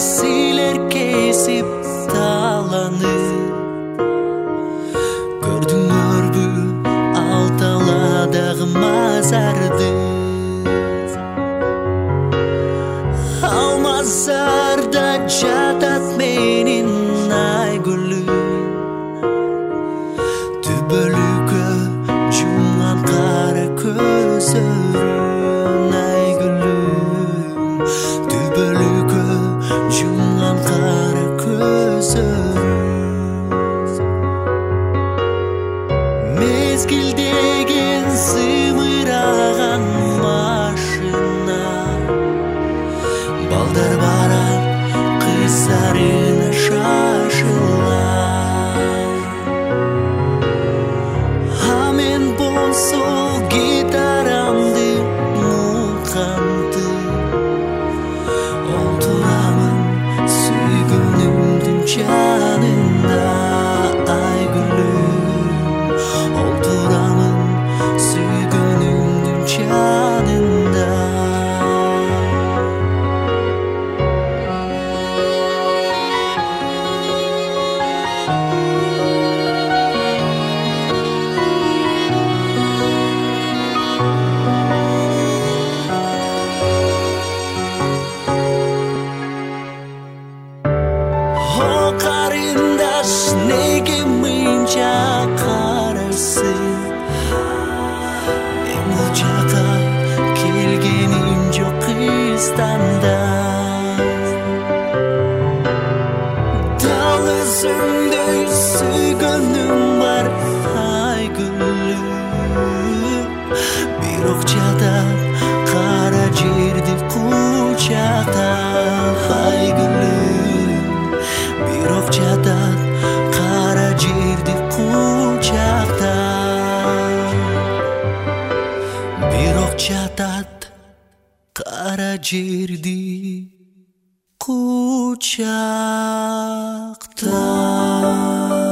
силер кесип таланып, көрдүңөрбү ал таладагы мазарды? Ал мазарда жатат менин Айгүлүм, түбөлүккө жумган кара көзөрүн. Айгүлүм, түбөлүккө жумган кара көзөрүн. Мезгил деген зымыраган машина, балдар барат кыздарына шашыла. А мен болсо гитарамды мукантып, олтурамын сүйгөнүмдүн жанында. Айгүлүм, олтурамын сүйгөнүмдүн жанында. О карындаш, неге мынча карайсың? Мен бул жака келгеним жок кыстанда. Дал өзүңдөй сүйгөнүм бар Айгүлүм, бирок жатат кара жерди кучактап. Айгүлүм, бирок жатат кара жерди кучактап. Бирок жатат кара жерди кучактап.